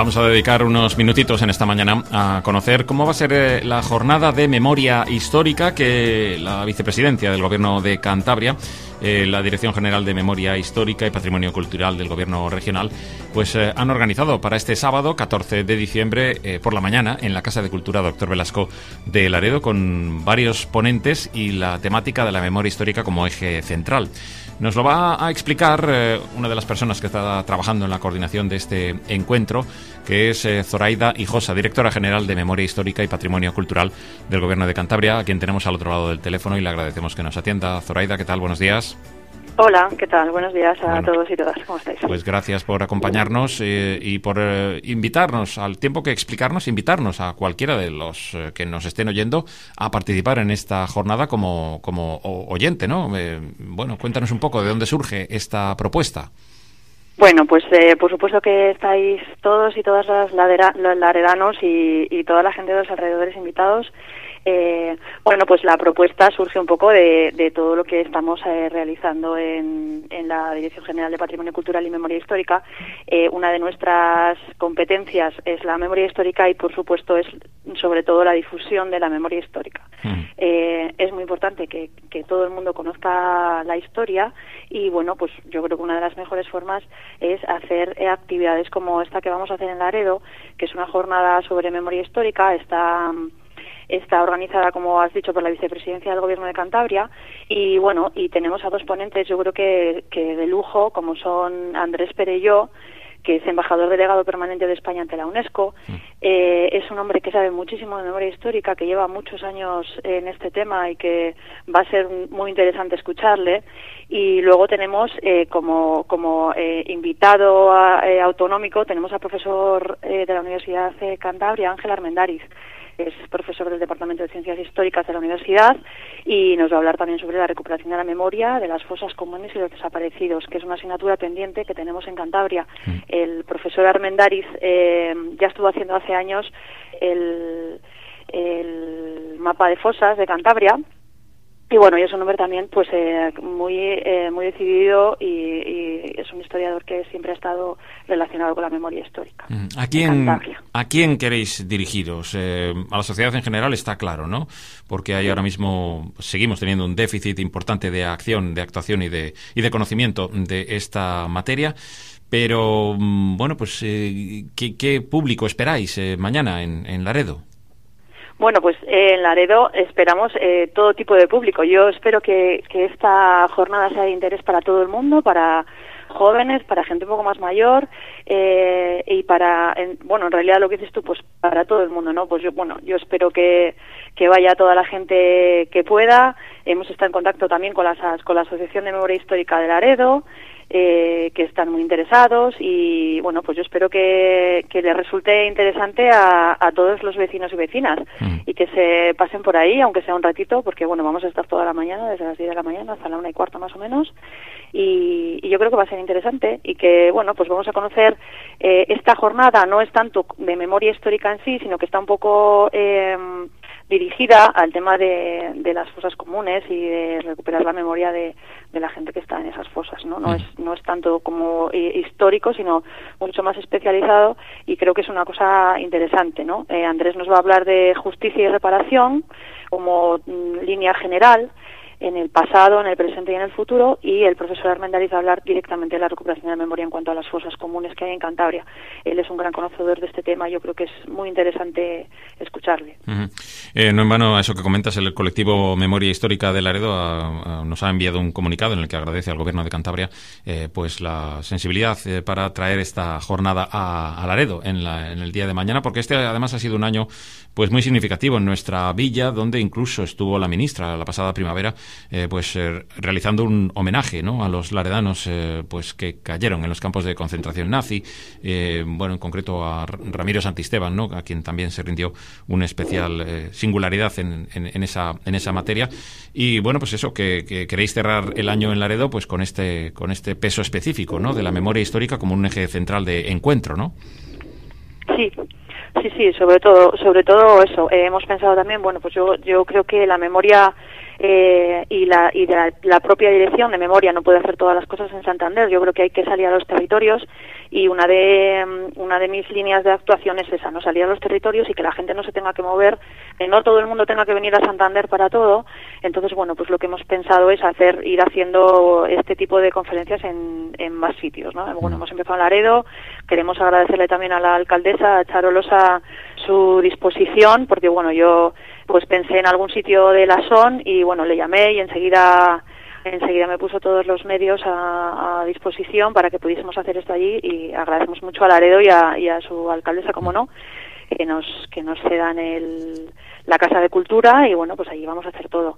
Vamos a dedicar unos minutitos en esta mañana a conocer cómo va a ser la jornada de memoria histórica que la vicepresidencia del Gobierno de Cantabria, la Dirección General de Memoria Histórica y Patrimonio Cultural del Gobierno Regional, pues han organizado para este sábado, 14 de diciembre, por la mañana, en la Casa de Cultura Doctor Velasco de Laredo, con varios ponentes y la temática de la memoria histórica como eje central. Nos lo va a explicar una de las personas que está trabajando en la coordinación de este encuentro, que es Zoraida Hijosa, directora general de Memoria Histórica y Patrimonio Cultural del Gobierno de Cantabria, a quien tenemos al otro lado del teléfono y le agradecemos que nos atienda. Zoraida, ¿qué tal? Buenos días. Hola, ¿qué tal? Buenos días a todos y todas. ¿Cómo estáis? Pues gracias por acompañarnos y por invitarnos, al tiempo que explicarnos, invitarnos a cualquiera de los que nos estén oyendo a participar en esta jornada como oyente, ¿no? Bueno, cuéntanos un poco de dónde surge esta propuesta. Bueno, pues por supuesto que estáis todos y todas los laredanos y toda la gente de los alrededores invitados. Bueno, pues la propuesta surge un poco de todo lo que estamos realizando en la Dirección General de Patrimonio Cultural y Memoria Histórica. Una de nuestras competencias es la memoria histórica y, por supuesto, es sobre todo la difusión de la memoria histórica. Es muy importante que todo el mundo conozca la historia y, bueno, pues yo creo que una de las mejores formas es hacer actividades como esta que vamos a hacer en Laredo, que es una jornada sobre memoria histórica. Está organizada, como has dicho, por la Vicepresidencia del Gobierno de Cantabria y, bueno, y tenemos a dos ponentes, yo creo que de lujo, como son Andrés Perelló, que es embajador delegado permanente de España ante la UNESCO. Es un hombre que sabe muchísimo de memoria histórica, que lleva muchos años en este tema y que va a ser muy interesante escucharle. Y luego tenemos como invitado autonómico, tenemos al profesor de la Universidad de Cantabria, Ángel Armendáriz. Es profesor del Departamento de Ciencias Históricas de la Universidad y nos va a hablar también sobre la recuperación de la memoria, de las fosas comunes y los desaparecidos, que es una asignatura pendiente que tenemos en Cantabria. El profesor Armendáriz ya estuvo haciendo hace años el mapa de fosas de Cantabria. Y bueno, y es un hombre también pues muy decidido y es un historiador que siempre ha estado relacionado con la memoria histórica. ¿A quién queréis dirigiros? A la sociedad en general está claro, ¿no? Porque ahora mismo seguimos teniendo un déficit importante de actuación y de conocimiento de esta materia. Pero, bueno, pues, ¿qué público esperáis mañana en Laredo? Bueno, pues en Laredo esperamos todo tipo de público. Yo espero que esta jornada sea de interés para todo el mundo, para jóvenes, para gente un poco más mayor y en realidad lo que dices tú, pues para todo el mundo, ¿no? Pues yo espero que vaya toda la gente que pueda. Hemos estado en contacto también con la Asociación de Memoria Histórica de Laredo, que están muy interesados y bueno, pues yo espero que les resulte interesante a todos los vecinos y vecinas y que se pasen por ahí, aunque sea un ratito, porque bueno, vamos a estar toda la mañana, desde las 10 de la mañana hasta la 1:15 más o menos y yo creo que va a ser interesante y que bueno, pues vamos a conocer esta jornada. No es tanto de memoria histórica en sí, sino que está un poco dirigida al tema de las fosas comunes y de recuperar la memoria de la gente que está en esas fosas, ¿no? No es tanto como histórico, sino mucho más especializado y creo que es una cosa interesante, ¿no? Andrés nos va a hablar de justicia y reparación como línea general en el pasado, en el presente y en el futuro, y el profesor Armendáriz va a hablar directamente de la recuperación de la memoria en cuanto a las fosas comunes que hay en Cantabria. Él es un gran conocedor de este tema y yo creo que es muy interesante escucharle. No en vano, a eso que comentas, el colectivo Memoria Histórica de Laredo nos ha enviado un comunicado en el que agradece al Gobierno de Cantabria pues la sensibilidad para traer esta jornada a Laredo en el día de mañana, porque este además ha sido un año pues muy significativo en nuestra villa, donde incluso estuvo la ministra la pasada primavera realizando un homenaje, ¿no?, a los laredanos pues que cayeron en los campos de concentración nazi, en concreto a Ramiro Santisteban, ¿no?, a quien también se rindió una especial singularidad en esa materia. Y bueno, pues eso, que queréis cerrar el año en Laredo pues con este peso específico, ¿no?, de la memoria histórica como un eje central de encuentro, ¿no? Sí, sobre todo eso. Hemos pensado también, bueno, pues yo creo que la memoria y la propia dirección de memoria no puede hacer todas las cosas en Santander. Yo creo que hay que salir a los territorios, y una de mis líneas de actuación es esa, no salir a los territorios y que la gente no se tenga que mover, que no todo el mundo tenga que venir a Santander para todo. Entonces, bueno, pues lo que hemos pensado es ir haciendo este tipo de conferencias en más sitios, ¿no? Bueno, hemos empezado en Laredo. Queremos agradecerle también a la alcaldesa, a Charo Losa, su disposición, porque bueno, yo pues pensé en algún sitio de la SON y bueno, le llamé y enseguida me puso todos los medios a disposición para que pudiésemos hacer esto allí, y agradecemos mucho a Laredo y a su alcaldesa, como no, que nos cedan la Casa de Cultura, y bueno, pues allí vamos a hacer todo.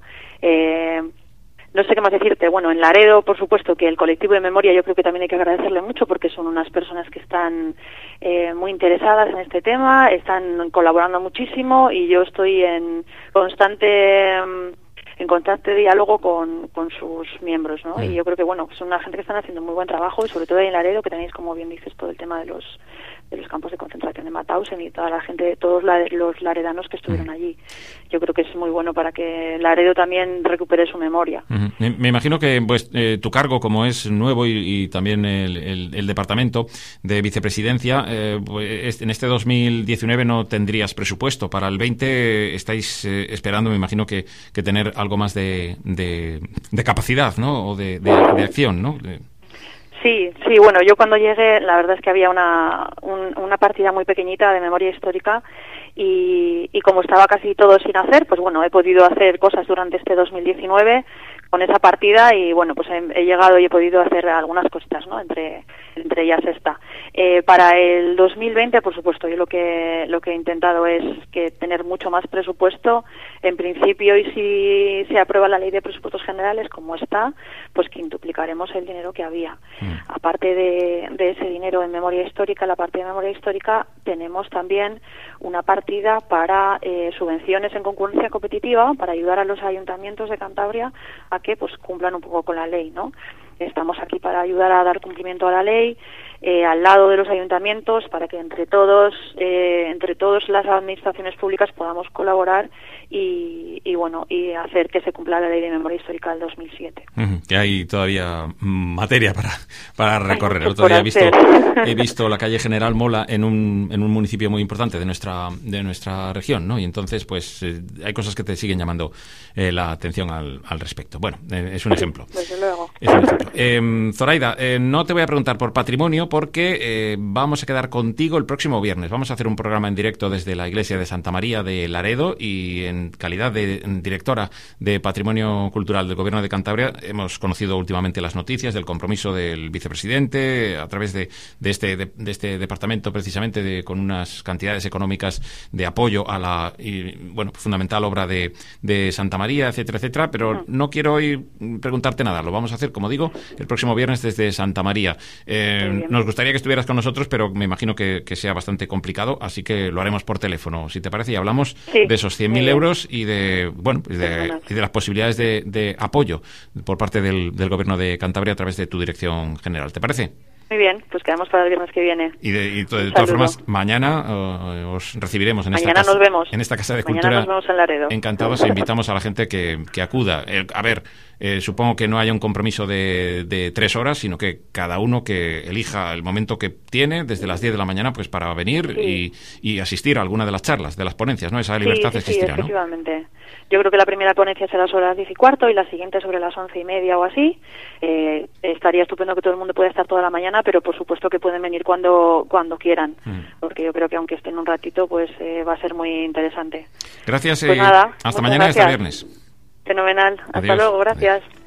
No sé qué más decirte. Bueno, en Laredo, por supuesto, que el colectivo de memoria yo creo que también hay que agradecerle mucho, porque son unas personas que están muy interesadas en este tema, están colaborando muchísimo, y yo estoy en constante diálogo con sus miembros, ¿no? Y yo creo que, bueno, son una gente que están haciendo muy buen trabajo, y sobre todo en Laredo, que tenéis, como bien dices, todo el tema de los campos de concentración de Mauthausen y toda la gente, todos los laredanos que estuvieron allí. Yo creo que es muy bueno para que Laredo también recupere su memoria. Me imagino que pues tu cargo, como es nuevo, y también el departamento de vicepresidencia, pues en este 2019 no tendrías presupuesto. Para el 20 estáis esperando, me imagino, que tener algo más de capacidad, ¿no? O de acción, ¿no? Sí, bueno, yo cuando llegué, la verdad es que había una partida muy pequeñita de memoria histórica, y como estaba casi todo sin hacer, pues bueno, he podido hacer cosas durante este 2019 con esa partida, y bueno, pues he llegado y he podido hacer algunas cositas, ¿no? Entre ellas esta. Para el 2020, por supuesto, yo lo que he intentado es tener mucho más presupuesto, en principio, y si se aprueba la ley de presupuestos generales como está, pues quintuplicaremos el dinero que había. Aparte de ese dinero en memoria histórica, la partida de memoria histórica, tenemos también una partida para subvenciones en concurrencia competitiva, para ayudar a los ayuntamientos de Cantabria a que pues cumplan un poco con la ley, ¿no? Estamos aquí para ayudar a dar cumplimiento a la ley, al lado de los ayuntamientos, para que entre todas las administraciones públicas podamos colaborar y hacer que se cumpla la ley de memoria histórica del 2007. Que hay todavía materia para recorrer. El otro día he visto la calle General Mola en un municipio muy importante de nuestra región, ¿no? Y entonces pues hay cosas que te siguen llamando la atención al respecto. Bueno, es un ejemplo. Desde luego. Es un ejemplo. Zoraida, no te voy a preguntar por patrimonio, porque vamos a quedar contigo el próximo viernes. Vamos a hacer un programa en directo desde la iglesia de Santa María de Laredo, y en calidad de directora de Patrimonio Cultural del Gobierno de Cantabria hemos conocido últimamente las noticias del compromiso del vicepresidente a través de este departamento, precisamente con unas cantidades económicas de apoyo a la fundamental obra de Santa María, etcétera, etcétera, pero no quiero hoy preguntarte nada. Lo vamos a hacer, como digo, el próximo viernes desde Santa María. Nos gustaría que estuvieras con nosotros, pero me imagino que sea bastante complicado, así que lo haremos por teléfono, si te parece, y hablamos de esos 100.000 euros y de las posibilidades de apoyo por parte del Gobierno de Cantabria a través de tu dirección general. ¿Te parece? Muy bien, pues quedamos para el viernes que viene. Y de todas formas, mañana os recibiremos en esta casa. Nos vemos. En esta Casa de Mañana Cultura. Nos vemos en Laredo. Encantados, e invitamos a la gente que acuda. Supongo que no haya un compromiso de 3 horas, sino que cada uno que elija el momento que tiene, desde las 10 de la mañana, pues para venir y asistir a alguna de las charlas, de las ponencias, ¿no? Esa libertad existirá, ¿no? Efectivamente. Yo creo que la primera ponencia será sobre las 10:15 y la siguiente sobre las 11:30 o así. Estaría estupendo que todo el mundo pueda estar toda la mañana, pero por supuesto que pueden venir cuando quieran, porque yo creo que aunque estén un ratito, pues va a ser muy interesante. Gracias. Pues nada, hasta mañana y hasta viernes. Fenomenal. Adiós. Hasta luego, gracias. Adiós.